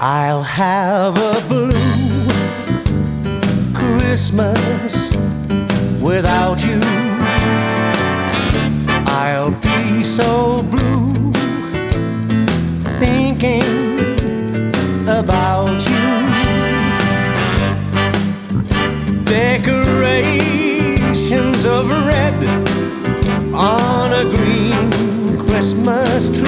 I'll have a blue Christmas without you. I'll be so blue thinking about you. Decorations of red on a green Christmas tree.